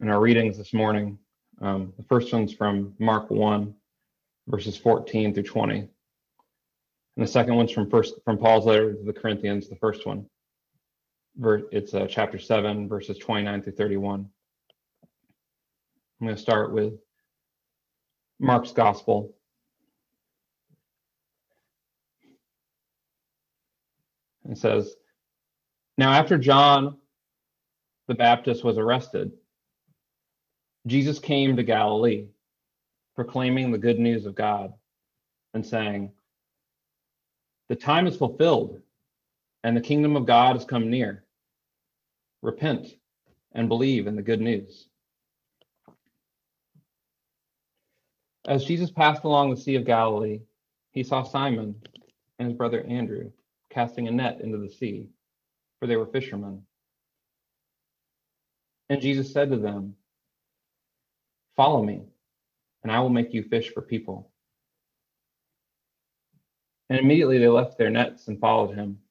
in our readings this morning. The first one's from Mark 1, verses 14 through 20. And the second one's from Paul's letter to the Corinthians, the first one. It's chapter 7, verses 29 through 31. I'm going to start with Mark's gospel. It says, "Now after John the Baptist was arrested, Jesus came to Galilee, proclaiming the good news of God and saying, 'The time is fulfilled, and the kingdom of God has come near. Repent and believe in the good news.' As Jesus passed along the Sea of Galilee, he saw Simon and his brother Andrew casting a net into the sea, for they were fishermen. And Jesus said to them, 'Follow me, and I will make you fish for people.' And immediately they left their nets and followed him.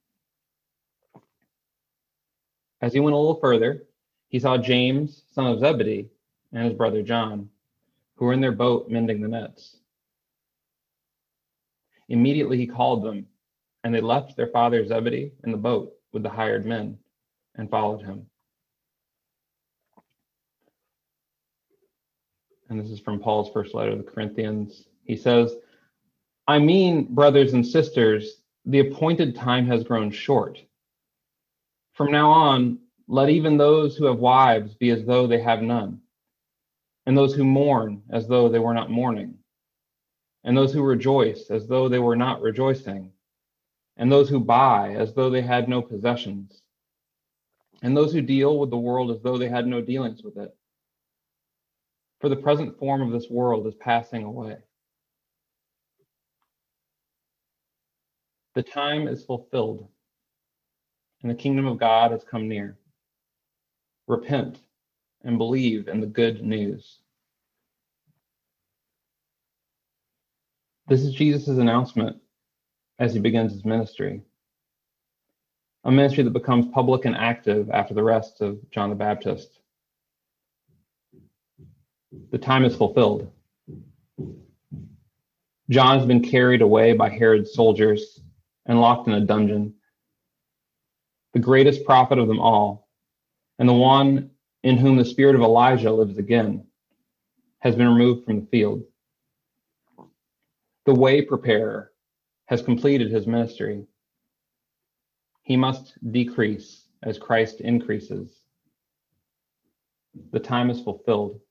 As he went a little further, he saw James, son of Zebedee, and his brother John, who were in their boat mending the nets. Immediately he called them, and they left their father Zebedee in the boat with the hired men and followed him." And this is from Paul's first letter to the Corinthians. He says, "I mean, brothers and sisters, the appointed time has grown short. From now on, let even those who have wives be as though they have none, and those who mourn as though they were not mourning, and those who rejoice as though they were not rejoicing, and those who buy as though they had no possessions, and those who deal with the world as though they had no dealings with it. For the present form of this world is passing away. The time is fulfilled, and the kingdom of God has come near. Repent and believe in the good news." This is Jesus' announcement as he begins his ministry, a ministry that becomes public and active after the rest of John the Baptist. The time is fulfilled. John has been carried away by Herod's soldiers and locked in a dungeon. The greatest prophet of them all, and the one in whom the spirit of Elijah lives again, has been removed from the field. The way preparer has completed his ministry. He must decrease as Christ increases. The time is fulfilled.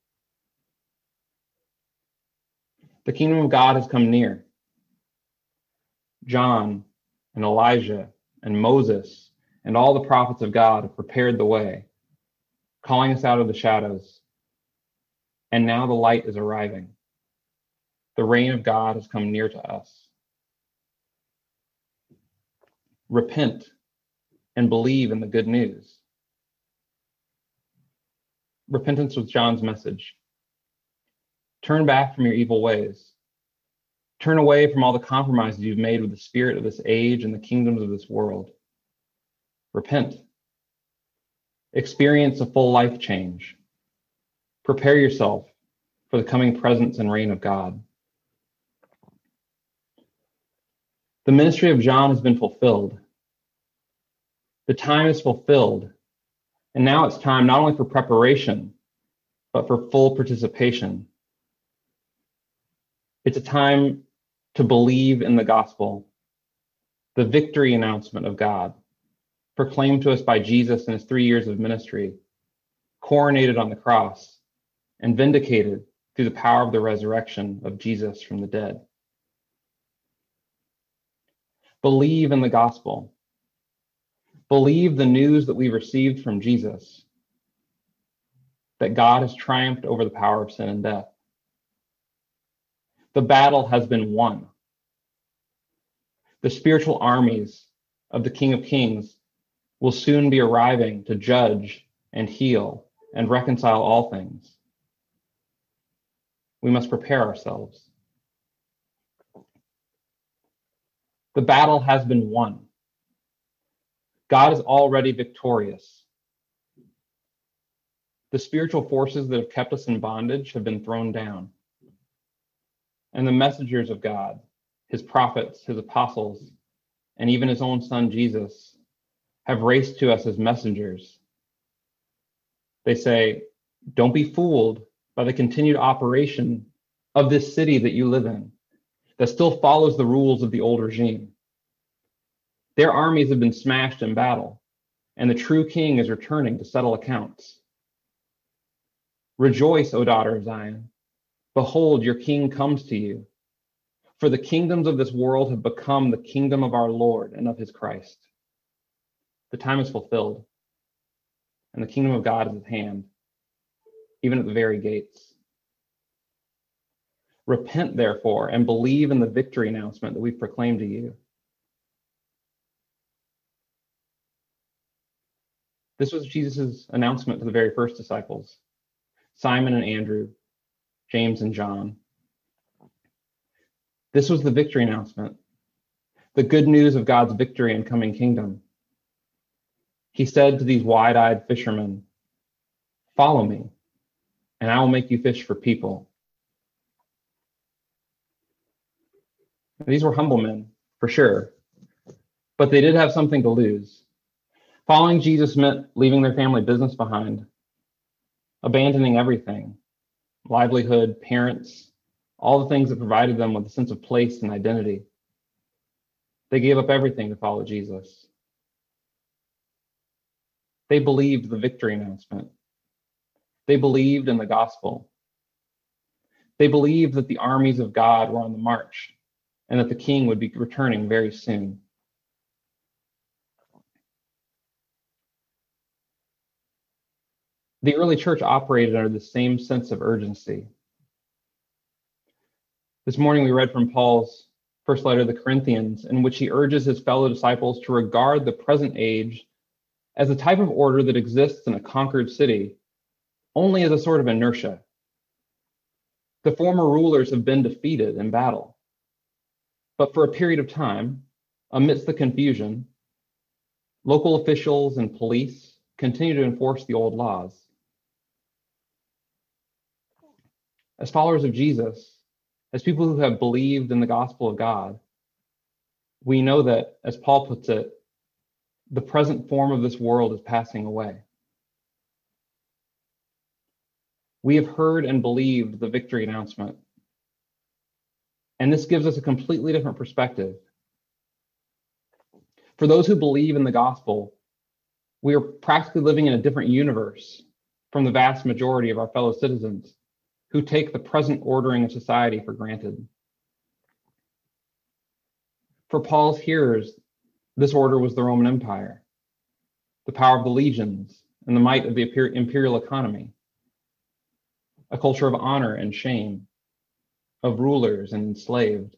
The kingdom of God has come near. John and Elijah and Moses and all the prophets of God have prepared the way, calling us out of the shadows. And now the light is arriving. The reign of God has come near to us. Repent and believe in the good news. Repentance was John's message. Turn back from your evil ways. Turn away from all the compromises you've made with the spirit of this age and the kingdoms of this world. Repent. Experience a full life change. Prepare yourself for the coming presence and reign of God. The ministry of John has been fulfilled. The time is fulfilled. And now it's time not only for preparation, but for full participation. It's a time to believe in the gospel, the victory announcement of God, proclaimed to us by Jesus in his 3 years of ministry, coronated on the cross, and vindicated through the power of the resurrection of Jesus from the dead. Believe in the gospel. Believe the news that we received from Jesus, that God has triumphed over the power of sin and death. The battle has been won. The spiritual armies of the King of Kings will soon be arriving to judge and heal and reconcile all things. We must prepare ourselves. The battle has been won. God is already victorious. The spiritual forces that have kept us in bondage have been thrown down. And the messengers of God, his prophets, his apostles, and even his own son Jesus, have raced to us as messengers. They say, don't be fooled by the continued operation of this city that you live in, that still follows the rules of the old regime. Their armies have been smashed in battle, and the true king is returning to settle accounts. Rejoice, O daughter of Zion. Behold, your king comes to you. For the kingdoms of this world have become the kingdom of our Lord and of his Christ. The time is fulfilled, and the kingdom of God is at hand, even at the very gates. Repent, therefore, and believe in the victory announcement that we've proclaimed to you. This was Jesus' announcement to the very first disciples, Simon and Andrew, James and John. This was the victory announcement, the good news of God's victory and coming kingdom. He said to these wide-eyed fishermen, "Follow me, and I will make you fish for people." These were humble men, for sure, but they did have something to lose. Following Jesus meant leaving their family business behind, abandoning everything, livelihood, parents, all the things that provided them with a sense of place and identity. They gave up everything to follow Jesus. They believed the victory announcement. They believed in the gospel. They believed that the armies of God were on the march and that the king would be returning very soon. The early church operated under the same sense of urgency. This morning we read from Paul's first letter to the Corinthians, in which he urges his fellow disciples to regard the present age as a type of order that exists in a conquered city only as a sort of inertia. The former rulers have been defeated in battle, but for a period of time, amidst the confusion, local officials and police continue to enforce the old laws. As followers of Jesus, as people who have believed in the gospel of God, we know that, as Paul puts it, the present form of this world is passing away. We have heard and believed the victory announcement, and this gives us a completely different perspective. For those who believe in the gospel, we are practically living in a different universe from the vast majority of our fellow citizens who take the present ordering of society for granted. For Paul's hearers, this order was the Roman Empire, the power of the legions, and the might of the imperial economy, a culture of honor and shame, of rulers and enslaved.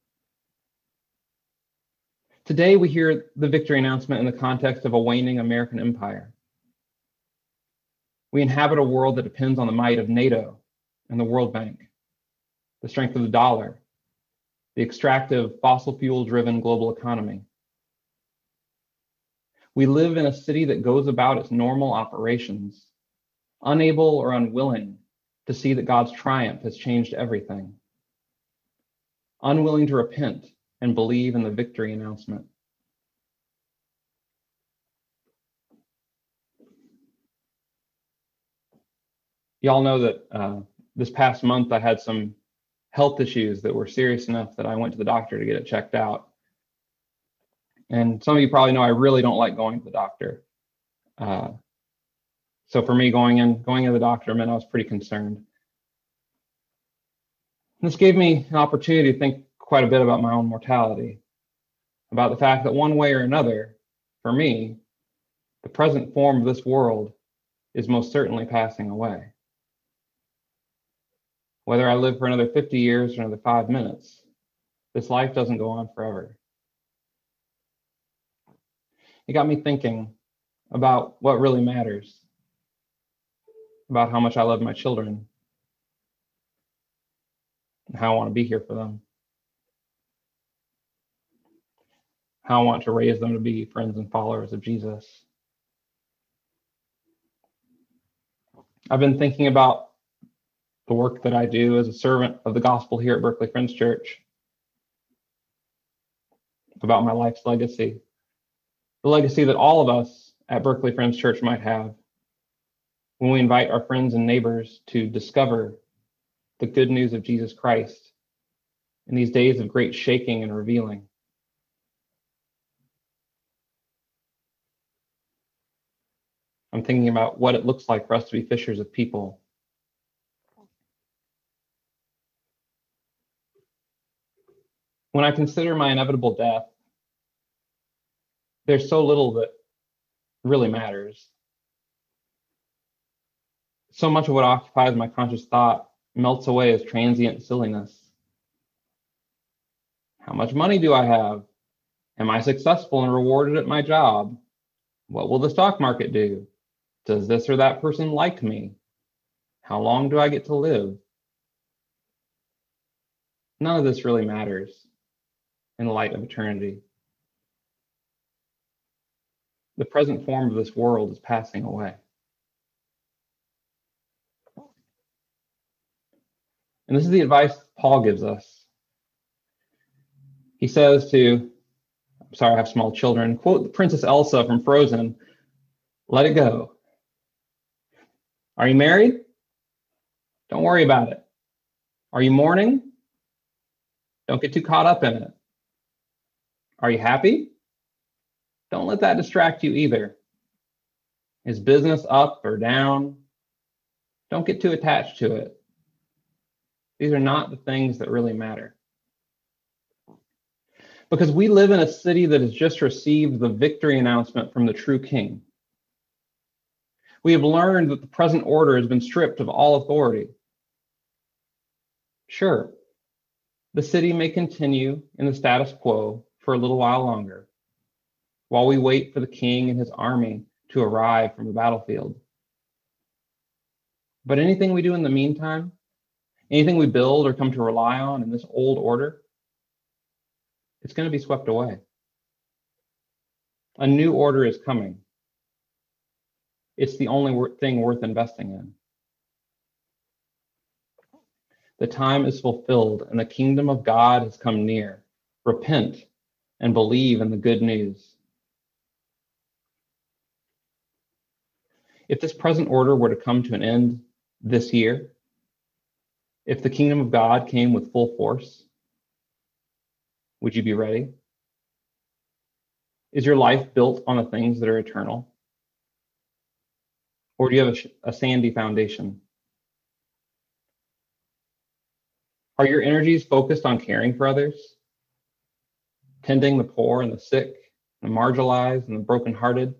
Today, we hear the victory announcement in the context of a waning American empire. We inhabit a world that depends on the might of NATO and the World Bank, the strength of the dollar, the extractive fossil fuel-driven global economy. We live in a city that goes about its normal operations, unable or unwilling to see that God's triumph has changed everything, unwilling to repent and believe in the victory announcement. Y'all know that this past month I had some health issues that were serious enough that I went to the doctor to get it checked out. And some of you probably know I really don't like going to the doctor. So for me, going to the doctor meant I was pretty concerned. This gave me an opportunity to think quite a bit about my own mortality, about the fact that one way or another, for me, the present form of this world is most certainly passing away. Whether I live for another 50 years or another 5 minutes, this life doesn't go on forever. It got me thinking about what really matters, about how much I love my children, and how I want to be here for them, how I want to raise them to be friends and followers of Jesus. I've been thinking about the work that I do as a servant of the gospel here at Berkeley Friends Church, about my life's legacy, the legacy that all of us at Berkeley Friends Church might have when we invite our friends and neighbors to discover the good news of Jesus Christ in these days of great shaking and revealing. I'm thinking about what it looks like for us to be fishers of people. When I consider my inevitable death, there's so little that really matters. So much of what occupies my conscious thought melts away as transient silliness. How much money do I have? Am I successful and rewarded at my job? What will the stock market do? Does this or that person like me? How long do I get to live? None of this really matters in the light of eternity. The present form of this world is passing away. And this is the advice Paul gives us. He says I have small children, quote the Princess Elsa from Frozen, let it go. Are you married? Don't worry about it. Are you mourning? Don't get too caught up in it. Are you happy? Don't let that distract you either. Is business up or down? Don't get too attached to it. These are not the things that really matter. Because we live in a city that has just received the victory announcement from the true king. We have learned that the present order has been stripped of all authority. Sure, the city may continue in the status quo for a little while longer, while we wait for the king and his army to arrive from the battlefield. But anything we do in the meantime, anything we build or come to rely on in this old order, it's going to be swept away. A new order is coming. It's the only thing worth investing in. The time is fulfilled and the kingdom of God has come near. Repent and believe in the good news. If this present order were to come to an end this year, if the kingdom of God came with full force, would you be ready? Is your life built on the things that are eternal? Or do you have a sandy foundation? Are your energies focused on caring for others? Tending the poor and the sick, the marginalized and the brokenhearted?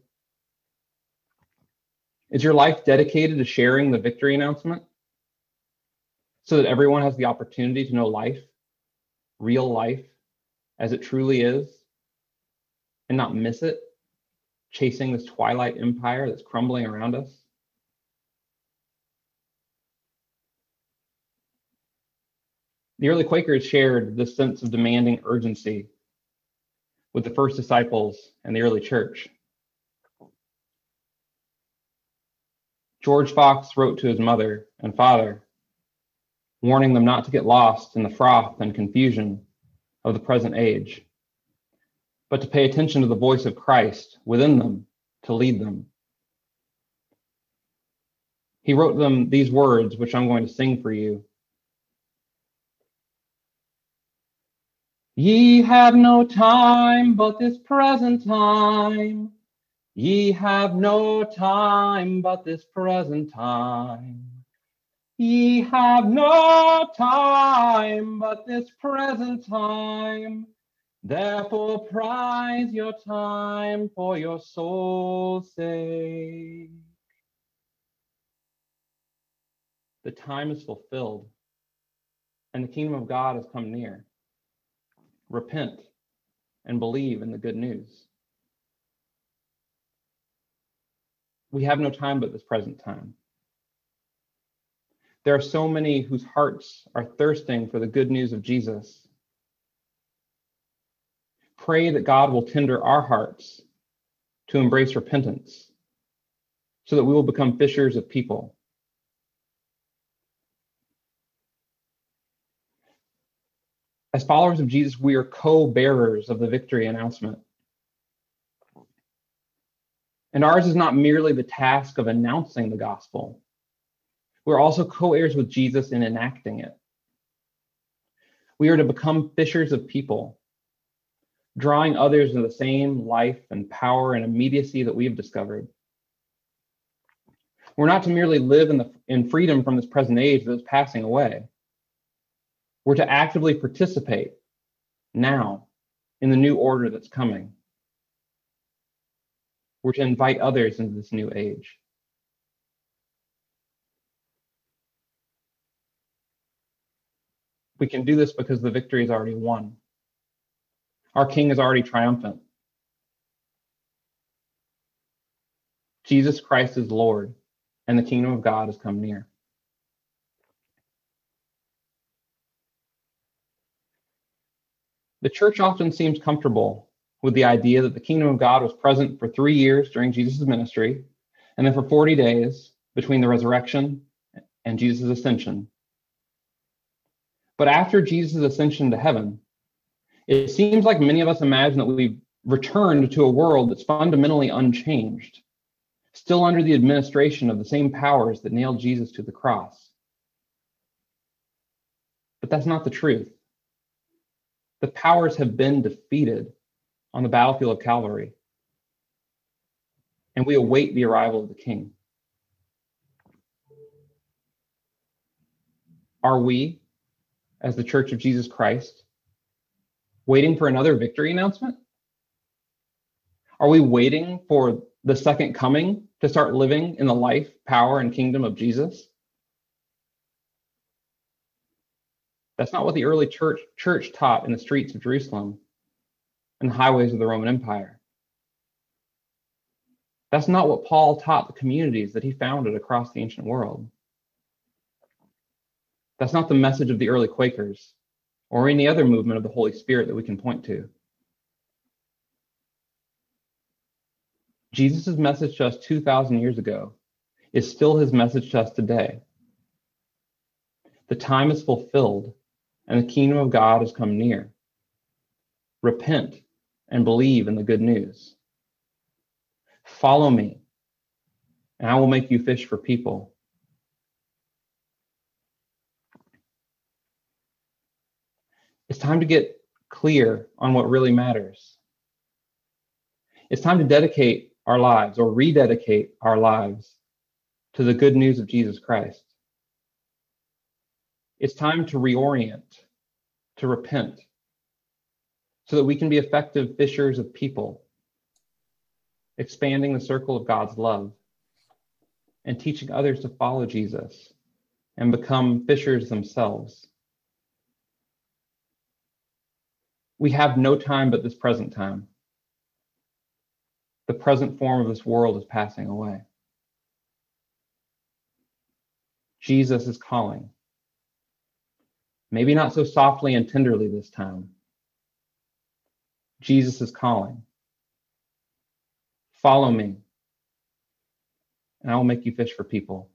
Is your life dedicated to sharing the victory announcement so that everyone has the opportunity to know life, real life, as it truly is, and not miss it, chasing this twilight empire that's crumbling around us? The early Quakers shared this sense of demanding urgency with the first disciples and the early church. George Fox wrote to his mother and father, warning them not to get lost in the froth and confusion of the present age, but to pay attention to the voice of Christ within them to lead them. He wrote them these words, which I'm going to sing for you. Ye have no time but this present time. Ye have no time but this present time. Ye have no time but this present time. Therefore prize your time for your soul's sake. The time is fulfilled, and the kingdom of God has come near. Repent and believe in the good news. We have no time but this present time. There are so many whose hearts are thirsting for the good news of Jesus. Pray that God will tender our hearts to embrace repentance so that we will become fishers of people. As followers of Jesus, we are co-bearers of the victory announcement. And ours is not merely the task of announcing the gospel. We're also co-heirs with Jesus in enacting it. We are to become fishers of people, drawing others into the same life and power and immediacy that we have discovered. We're not to merely live in freedom from this present age that is passing away. We're to actively participate now in the new order that's coming. We're to invite others into this new age. We can do this because the victory is already won. Our King is already triumphant. Jesus Christ is Lord, and the kingdom of God has come near. The church often seems comfortable with the idea that the kingdom of God was present for 3 years during Jesus' ministry, and then for 40 days between the resurrection and Jesus' ascension. But after Jesus' ascension to heaven, it seems like many of us imagine that we've returned to a world that's fundamentally unchanged, still under the administration of the same powers that nailed Jesus to the cross. But that's not the truth. The powers have been defeated on the battlefield of Calvary, and we await the arrival of the King. Are we, as the Church of Jesus Christ, waiting for another victory announcement? Are we waiting for the second coming to start living in the life, power, and kingdom of Jesus? That's not what the early church taught in the streets of Jerusalem and the highways of the Roman Empire. That's not what Paul taught the communities that he founded across the ancient world. That's not the message of the early Quakers or any other movement of the Holy Spirit that we can point to. Jesus' message to us 2,000 years ago is still his message to us today. The time is fulfilled and the kingdom of God has come near. Repent and believe in the good news. Follow me, and I will make you fish for people. It's time to get clear on what really matters. It's time to dedicate our lives or rededicate our lives to the good news of Jesus Christ. It's time to reorient, to repent, so that we can be effective fishers of people, expanding the circle of God's love and teaching others to follow Jesus and become fishers themselves. We have no time but this present time. The present form of this world is passing away. Jesus is calling. Maybe not so softly and tenderly this time. Jesus is calling. Follow me, and I will make you fish for people.